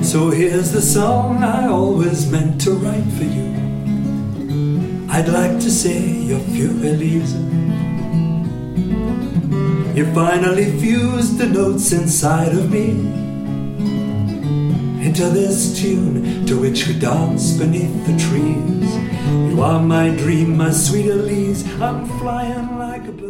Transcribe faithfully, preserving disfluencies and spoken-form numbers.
So here's the song I always meant to write for you. I'd like to say you're pure Elise. You finally fused the notes inside of me into this tune to which we dance beneath the trees. You are my dream, my sweet Elise. I'm flying like a bird.